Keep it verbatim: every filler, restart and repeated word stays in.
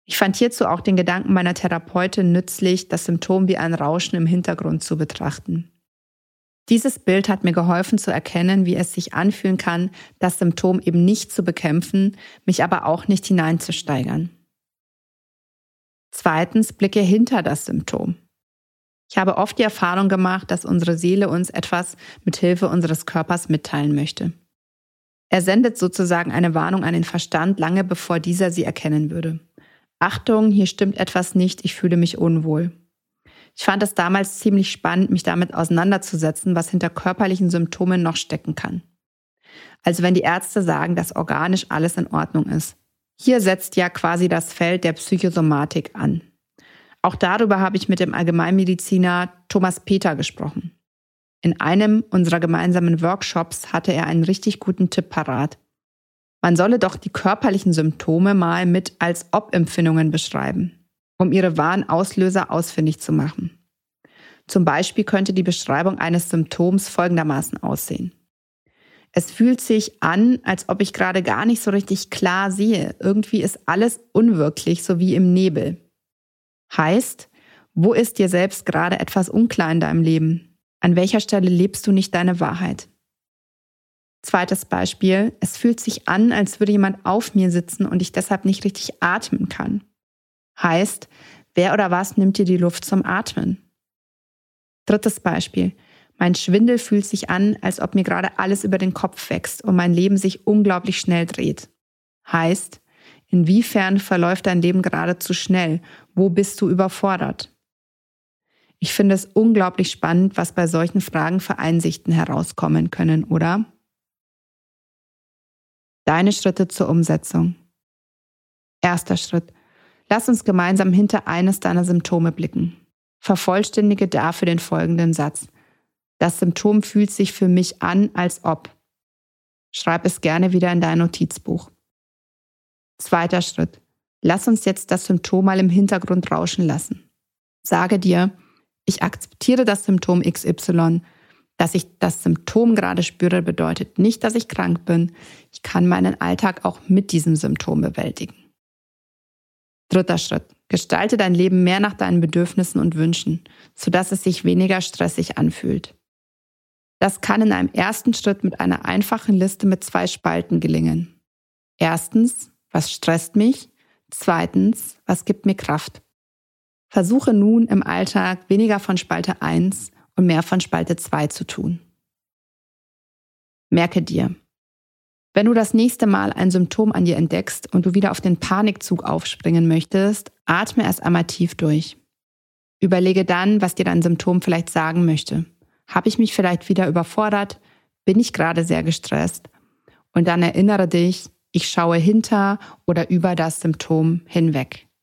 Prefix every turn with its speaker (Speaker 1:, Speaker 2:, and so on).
Speaker 1: Ich fand hierzu auch den Gedanken meiner Therapeutin nützlich, das Symptom wie ein Rauschen im Hintergrund zu betrachten. Dieses Bild hat mir geholfen zu erkennen, wie es sich anfühlen kann, das Symptom eben nicht zu bekämpfen, mich aber auch nicht hineinzusteigern. Zweitens, blicke hinter das Symptom. Ich habe oft die Erfahrung gemacht, dass unsere Seele uns etwas mit Hilfe unseres Körpers mitteilen möchte. Er sendet sozusagen eine Warnung an den Verstand, lange bevor dieser sie erkennen würde. Achtung, hier stimmt etwas nicht, ich fühle mich unwohl. Ich fand es damals ziemlich spannend, mich damit auseinanderzusetzen, was hinter körperlichen Symptomen noch stecken kann. Also wenn die Ärzte sagen, dass organisch alles in Ordnung ist. Hier setzt ja quasi das Feld der Psychosomatik an. Auch darüber habe ich mit dem Allgemeinmediziner Thomas Peter gesprochen. In einem unserer gemeinsamen Workshops hatte er einen richtig guten Tipp parat. Man solle doch die körperlichen Symptome mal mit als Ob-Empfindungen beschreiben, um ihre wahren Auslöser ausfindig zu machen. Zum Beispiel könnte die Beschreibung eines Symptoms folgendermaßen aussehen. Es fühlt sich an, als ob ich gerade gar nicht so richtig klar sehe. Irgendwie ist alles unwirklich, so wie im Nebel. Heißt, wo ist dir selbst gerade etwas unklar in deinem Leben? An welcher Stelle lebst du nicht deine Wahrheit? Zweites Beispiel, es fühlt sich an, als würde jemand auf mir sitzen und ich deshalb nicht richtig atmen kann. Heißt, wer oder was nimmt dir die Luft zum Atmen? Drittes Beispiel, mein Schwindel fühlt sich an, als ob mir gerade alles über den Kopf wächst und mein Leben sich unglaublich schnell dreht. Heißt, inwiefern verläuft dein Leben gerade zu schnell? Wo bist du überfordert? Ich finde es unglaublich spannend, was bei solchen Fragen für Einsichten herauskommen können, oder? Deine Schritte zur Umsetzung. Erster Schritt. Lass uns gemeinsam hinter eines deiner Symptome blicken. Vervollständige dafür den folgenden Satz. Das Symptom fühlt sich für mich an, als ob. Schreib es gerne wieder in dein Notizbuch. Zweiter Schritt. Lass uns jetzt das Symptom mal im Hintergrund rauschen lassen. Sage dir, ich akzeptiere das Symptom X Y. Dass ich das Symptom gerade spüre, bedeutet nicht, dass ich krank bin. Ich kann meinen Alltag auch mit diesem Symptom bewältigen. Dritter Schritt. Gestalte dein Leben mehr nach deinen Bedürfnissen und Wünschen, sodass es sich weniger stressig anfühlt. Das kann in einem ersten Schritt mit einer einfachen Liste mit zwei Spalten gelingen. Erstens, was stresst mich? Zweitens, was gibt mir Kraft? Versuche nun im Alltag weniger von Spalte eins und mehr von Spalte zwei zu tun. Merke dir, wenn du das nächste Mal ein Symptom an dir entdeckst und du wieder auf den Panikzug aufspringen möchtest, atme erst einmal tief durch. Überlege dann, was dir dein Symptom vielleicht sagen möchte. Habe ich mich vielleicht wieder überfordert? Bin ich gerade sehr gestresst? Und dann erinnere dich, ich schaue hinter oder über das Symptom hinweg.